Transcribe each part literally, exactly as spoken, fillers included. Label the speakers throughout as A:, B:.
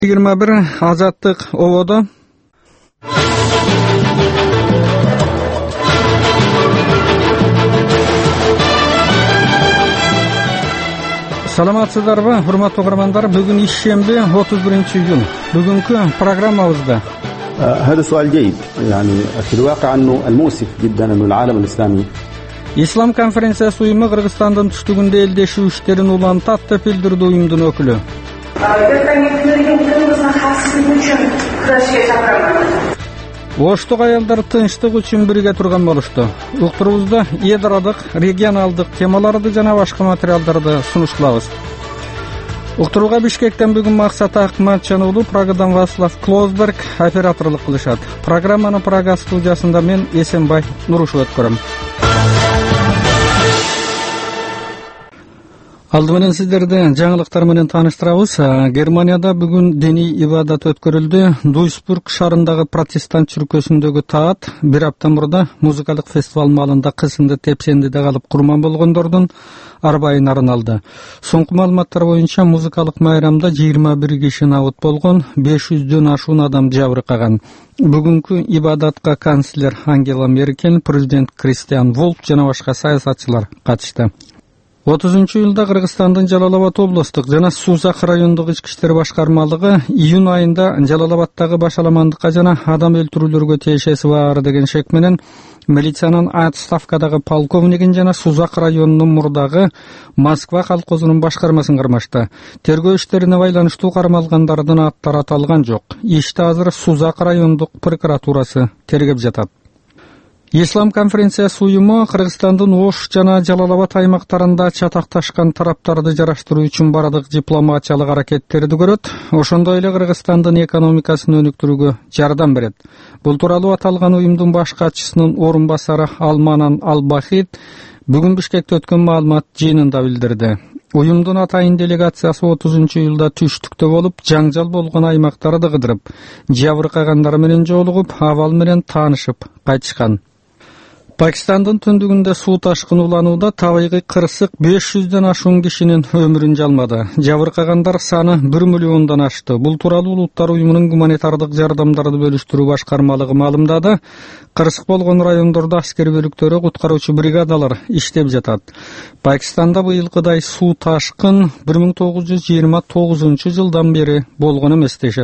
A: yigirma bir Azаттык ободо. Саламатсыздарбы, урматтуу угармандар? Бүгүн ишемби отуз биринчи июнь. Бүгүнкү программабызда
B: هذا سؤال جيد يعني في الواقع أنه المؤسف جدا أن العالم الإسلامي
A: Ислам конференциясы уюму Кыргызстандын түштүгүндө элдешүү иштерин улантат деп билдирди уюмдун өкүлү. Оштук аялдар тынчтык үчүн бирге турган болушту. Уктурубузда эдрадык, регионалдык темаларды жана башка материалдарды сунушталабыз. Уктурууга Бишкектен бүгүн Максат Акматжан уулу, Прагадан Васлав Клоузберг операторлук кылышат. Программаны Прага студиясында мен Эсенбай Нурушев өткөрөм. Алды менен сиздерди жаңылыктар менен тааныштырабыз. Германияда бүгүн диний ибадат өткөрүлдү. Дуйсбург шаарындагы протестант чүркөсүндөгү таат бир апта мурда музыкалык фестиваль маалында кысынды тепсендиде калып курман болгондордун арбайын арналды. Соңку маалыматтар боюнча музыкалык майрамда жыйырма бир киши набыт болгон, беш жүздөн ашуун адам жабыркаган. Бүгүнкү ибадатка канцлер Ангела Меркель, президент Кристиан Вулф жана башка саясатчылар катышты. отузунчу июлда Кыргызстандын Жалал Абад облустук жана Сузак райондук ички иштер башкармалыгы июнь айында Жалал Абадтагы башаламандыкка жана адам өлтүрүүлөргө тиешеси бар деген шек менен милициянын отставкадагы полковнигин жана Сузак районунун мурдагы Москва колхозунун башкармасын кармашты. Тергөө иштерине байланыштуу кармалгандардын аттары аталган жок. Ишти азыр Сузак райондук прокуратурасы тергеп жатат. Ислам конференциясы уюму Кыргызстандын Ош жана Жалал Абад аймактарында чатакташкан тараптарды жараштыруу үчүн бардык дипломатиялык аракеттерди көрөт. Ошондой эле Кыргызстандын экономикасын өнүктүрүүгө жардам берет. Бул тууралуу аталган уюмдун баш катчысынын орун басары Алманан Албахит бүгүн Бишкекте өткөн маалымат жыйынында билдирди. Уюмдун атайын делегациясы отузунчу июлда түштүктө болуп, жаңжал болгон аймактарды кыдырып, жабыркагандар менен жолугуп, абал менен таанышып кайтышкан. Пакистандын түндүгүндө суу ташкыны уланууда табигый кырсык беш жүздөн ашуун кишинин өмүрүн жалмады. Жабыркагандар саны бир миллиондон ашты. Бул тууралуу Улуттар уюмунун гуманитардык жардамдарды бөлүштүрүү башкармалыгы маалымдады. Кырсык болгон райондордо аскер бөлүктөрү, куткаруучу бригадалар иштеп жатат. Пакистанда быйылкыдай суу ташкын бир миң тогуз жүз жыйырма тогузунчу жылдан бери болгон эмес дешет.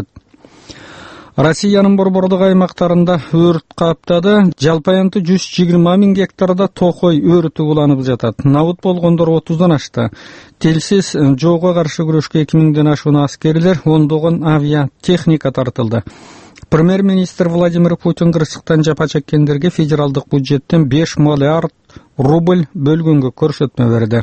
A: Россиянын борбордук аймактарында өрт каптады. Жалпы аянты жүз жыйырма миң гектарда токой өртү уланып жатат. Набыт болгондор отуздан ашты. Телсиз жоого каршы күрөшкө эки миңден ашуун аскерлер, ондогон авиа техника тартылды. Премьер-министр Владимир Путин кырсыктан жапа чеккендерге федералдык бюджеттен беш миллиард рубль бөлгөнгө көрсөтмө берди.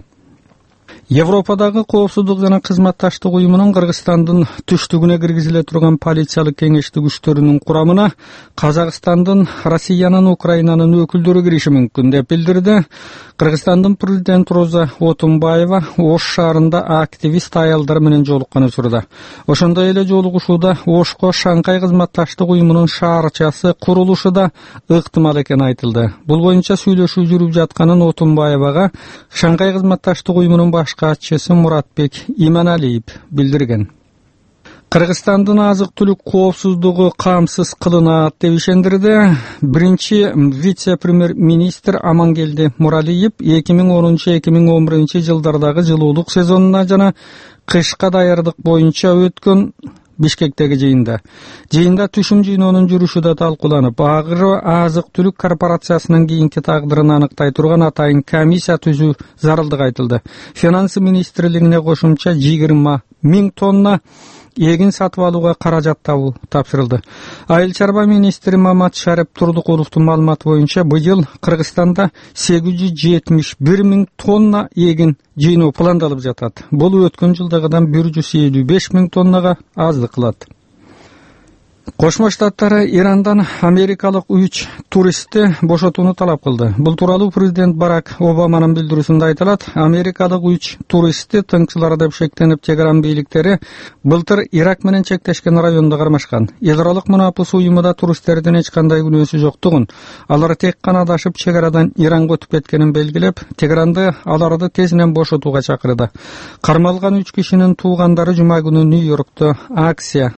A: Европадагы коопсуздук жана кызматташтык уюмунун Кыргызстандын түштүгүнө киргизиле турган полициялык кеңештик күчтөрүнүн курамына Казакстандын, Россиянын, Украинанын өкүлдөрү кириши мүмкүн деп билдирди. Кыргызстандын президенти Роза Отунбаева Ош шаарында активист аялдар менен жолуккан учурда. Ошондой эле жолугушууда Ошко Шанхай кызматташтык уюмунун шаарчасы курулушу да ыктымал экени айтылды. Бул боюнча сүйлөшүү жүрүп жатканын Отунбаевага Шанхай кызматташтык уюмунун баш катчысы Муратбек Иманалиев билдирген. Кыргызстандын азык-түлүк коопсуздугу камсыз кылынат деп ишендирди. Биринчи вице-премьер-министр Амангелди Муралиев эки миң онунчу эки миң он биринчи жылдардагы жылуулук сезонуна жана кышка даярдык боюнча өткөн Бишкектеги жыйында. Жыйында түшүм жыйноонун жүрүшү да талкууланып, Агро азык-түлүк корпорациясынын кийинки тагдырын аныктай турган атайын комиссия түзүү зарылдыгы айтылды. Финансы министрлигине кошумча жыйырма миң тонна эгин сатып алууга каражат табуу тапшырылды. Айыл чарба министри Мамат Шареп Турдукуловдун маалыматы боюнча быйыл Кыргызстанда сегиз жүз жетимиш бир миң тонна эгин жыйноо пландалып жатат. Бул өткөн жылдагыдан бир жүз элүү беш миң тоннага аздык кылат. Кошмо Штаттары Ирандан америкалык үч туристти бошотууну талап кылды. Бул тууралуу президент Барак Обаманын билдирүүсүндө айтылат. Америкалык үч туристти тыңчылар деп шектенип, Тегеран бийликтери былтыр Ирак менен чектешкен районду кармашкан. Ядролук мунапыс уюмуда туристтердин эч кандай күнөөсү жоктугун, алар тек гана адашып чек арадан Иранга өтүп кеткенин белгилеп, Тегеранды аларды тезинен бошотууга чакырды. Кармалган үч кишинин туугандары жума күнү Нью-Йоркто акция